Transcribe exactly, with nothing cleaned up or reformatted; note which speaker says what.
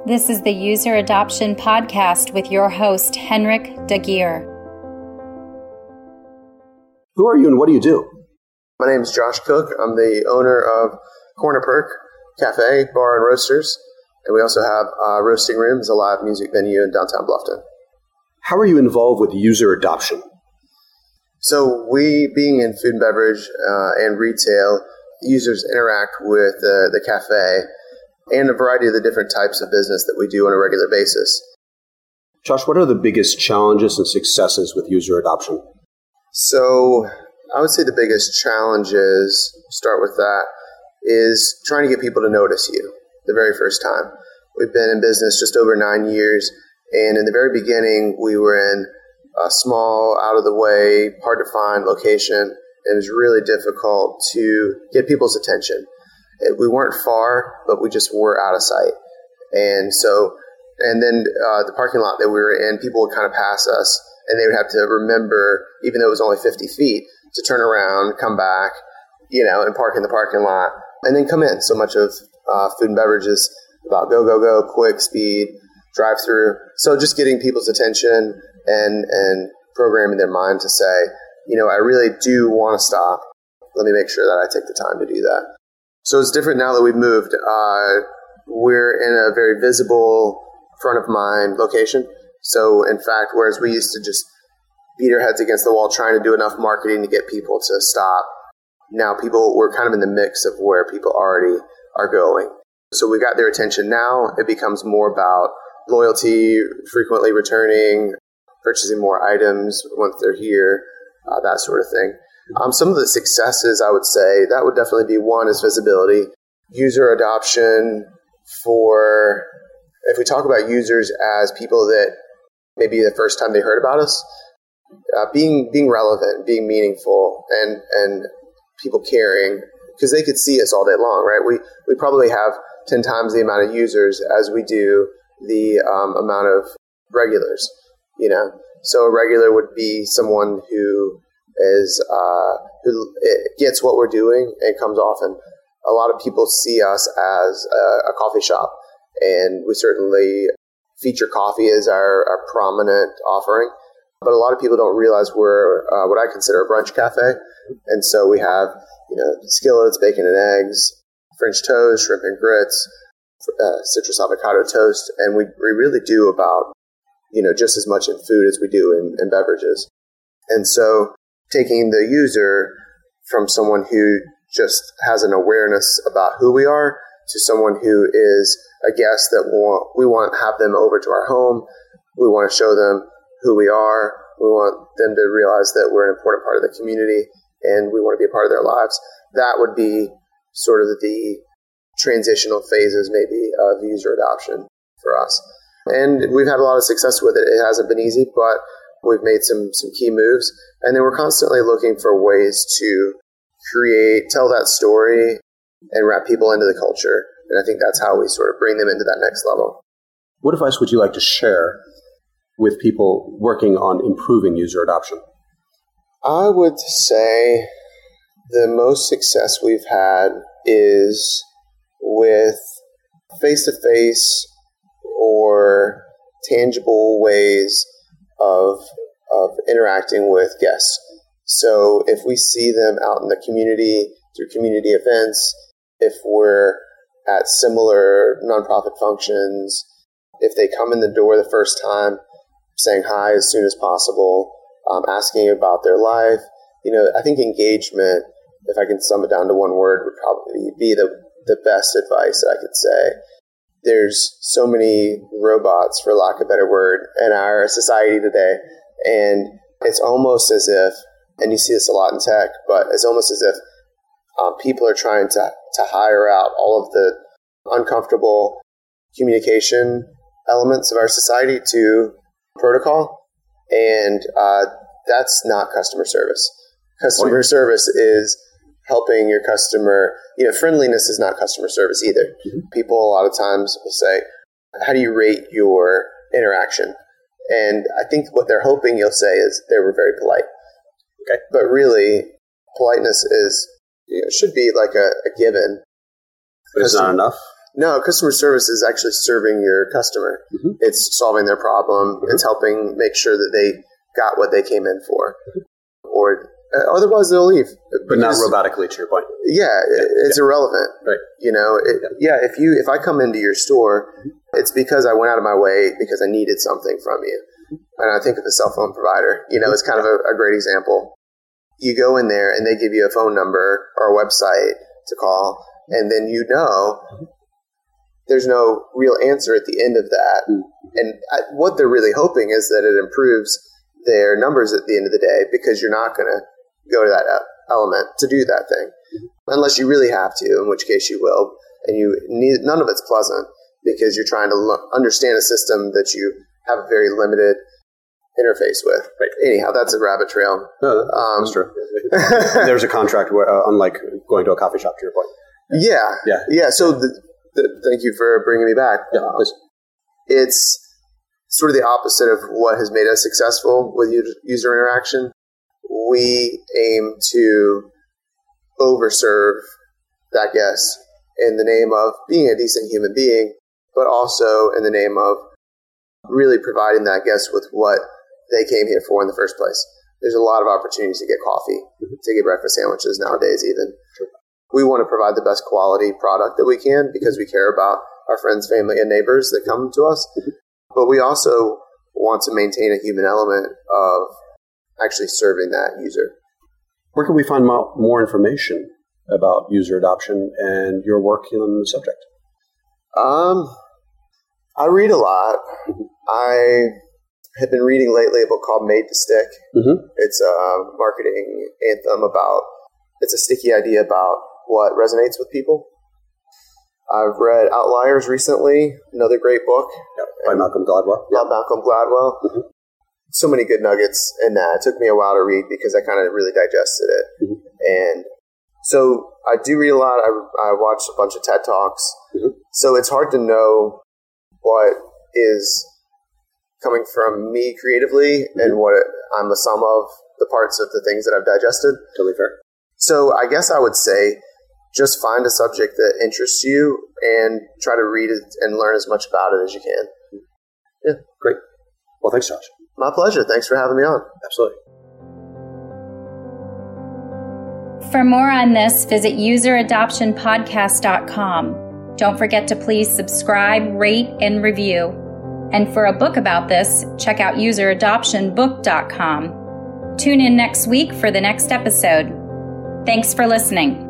Speaker 1: This is the User Adoption Podcast with your host, Henrik Dagier.
Speaker 2: Who are you and what do you do?
Speaker 3: My name is Josh Cook. I'm the owner of Corner Perk Cafe, Bar, and Roasters. And we also have uh, Roasting Rooms, a live music venue in downtown Bluffton.
Speaker 2: How are you involved with user adoption?
Speaker 3: So we, being in food and beverage uh, and retail, users interact with uh, the cafe and a variety of the different types of business that we do on a regular basis.
Speaker 2: Josh, what are the biggest challenges and successes with user adoption?
Speaker 3: So I would say the biggest challenges, start with that, is trying to get people to notice you the very first time. We've been in business just over nine years, and in the very beginning, we were in a small, out-of-the-way, hard-to-find location. It was really difficult to get people's attention. It, we weren't far, but we just were out of sight. And so, and then uh, the parking lot that we were in, people would kind of pass us, and they would have to remember, even though it was only fifty feet, to turn around, come back, you know, and park in the parking lot, and then come in. So much of uh, food and beverage is about go, go, go, quick, speed, drive-through. So just getting people's attention and and programming their mind to say, you know, I really do want to stop. Let me make sure that I take the time to do that. So it's different now that we've moved. Uh, we're in a very visible, front-of-mind location. So, in fact, whereas we used to just beat our heads against the wall trying to do enough marketing to get people to stop, now people, we're kind of in the mix of where people already are going. So we got their attention now. It becomes more about loyalty, frequently returning, purchasing more items once they're here, uh, that sort of thing. Um, some of the successes, I would say, that would definitely be one is visibility. User adoption for, if we talk about users as people that maybe the first time they heard about us, uh, being being relevant, being meaningful, and, and people caring, because they could see us all day long, right? We, we probably have ten times the amount of users as we do the um, amount of regulars, you know. So a regular would be someone who is uh, who gets what we're doing and comes often. A lot of people see us as a, a coffee shop, and we certainly feature coffee as our, our prominent offering. But a lot of people don't realize we're uh, what I consider a brunch cafe, and so we have you know skillets, bacon and eggs, French toast, shrimp and grits, uh, citrus avocado toast, and we we really do about you know, just as much in food as we do in, in beverages. And so taking the user from someone who just has an awareness about who we are to someone who is a guest that we want, we want to have them over to our home. We want to show them who we are. We want them to realize that we're an important part of the community and we want to be a part of their lives. That would be sort of the transitional phases maybe of user adoption for us. And we've had a lot of success with it. It hasn't been easy, but we've made some some key moves. And then we're constantly looking for ways to create, tell that story and wrap people into the culture. And I think that's how we sort of bring them into that next level.
Speaker 2: What advice would you like to share with people working on improving user adoption?
Speaker 3: I would say the most success we've had is with face-to-face or tangible ways of of interacting with guests. So if we see them out in the community through community events, if we're at similar nonprofit functions, if they come in the door the first time, saying hi as soon as possible, um, asking about their life, you know, I think engagement, if I can sum it down to one word, would probably be the, the best advice that I could say. There's so many robots, for lack of a better word, in our society today. And it's almost as if, and you see this a lot in tech, but it's almost as if um, people are trying to, to hire out all of the uncomfortable communication elements of our society to protocol. And uh, that's not customer service. Customer service is helping your customer. You know, friendliness is not customer service either. Mm-hmm. People a lot of times will say, how do you rate your interaction? And I think what they're hoping you'll say is they were very polite. Okay. But really, politeness is, you know, should be like a, a given.
Speaker 2: But it's not enough?
Speaker 3: No, customer service is actually serving your customer. Mm-hmm. It's solving their problem. Mm-hmm. It's helping make sure that they got what they came in for. Mm-hmm. Or uh, otherwise they'll leave.
Speaker 2: But not robotically, to your point.
Speaker 3: Yeah, yeah it's yeah. irrelevant.
Speaker 2: Right.
Speaker 3: You know, it, yeah. yeah, if you if I come into your store, mm-hmm. it's because I went out of my way because I needed something from you. Mm-hmm. And I think of the cell phone provider. You know, it's kind yeah. of a, a great example. You go in there and they give you a phone number or a website to call, and then you know there's no real answer at the end of that. Mm-hmm. And I, what they're really hoping is that it improves their numbers at the end of the day, because you're not going to go to that element to do that thing mm-hmm. unless you really have to, in which case you will. And you need, none of it's pleasant because you're trying to lo- understand a system that you have a very limited interface with. Right. Anyhow, that's a rabbit trail.
Speaker 2: No, that's um, true. There's a contract where, uh, unlike going to a coffee shop, to your point.
Speaker 3: Yeah.
Speaker 2: Yeah.
Speaker 3: Yeah. So the, the, thank you for bringing me back.
Speaker 2: Yeah, please.
Speaker 3: It's sort of the opposite of what has made us successful with user interaction. We aim to overserve that guest in the name of being a decent human being, but also in the name of really providing that guest with what they came here for in the first place. There's a lot of opportunities to get coffee, mm-hmm. to get breakfast sandwiches nowadays even. Sure. We want to provide the best quality product that we can because we care about our friends, family, and neighbors that come to us. Mm-hmm. But we also want to maintain a human element of actually serving that user.
Speaker 2: Where can we find more information about user adoption and your work on the subject?
Speaker 3: Um, I read a lot. Mm-hmm. I have been reading lately a book called Made to Stick. Mm-hmm. It's a marketing anthem about, it's a sticky idea about what resonates with people. I've read Outliers recently, another great book.
Speaker 2: Yep, by Malcolm Gladwell.
Speaker 3: Yeah, Malcolm Gladwell. Mm-hmm. So many good nuggets in that. It took me a while to read because I kind of really digested it. Mm-hmm. And so I do read a lot. I, I watch a bunch of TED Talks. Mm-hmm. So it's hard to know what is coming from me creatively mm-hmm. and what it, I'm a sum of the parts of the things that I've digested.
Speaker 2: Totally fair.
Speaker 3: So I guess I would say just find a subject that interests you and try to read it and learn as much about it as you can.
Speaker 2: Yeah, great. Well, thanks, Josh.
Speaker 3: My pleasure. Thanks for having me on.
Speaker 2: Absolutely.
Speaker 1: For more on this, visit user adoption podcast dot com. Don't forget to please subscribe, rate, and review. And for a book about this, check out user adoption book dot com. Tune in next week for the next episode. Thanks for listening.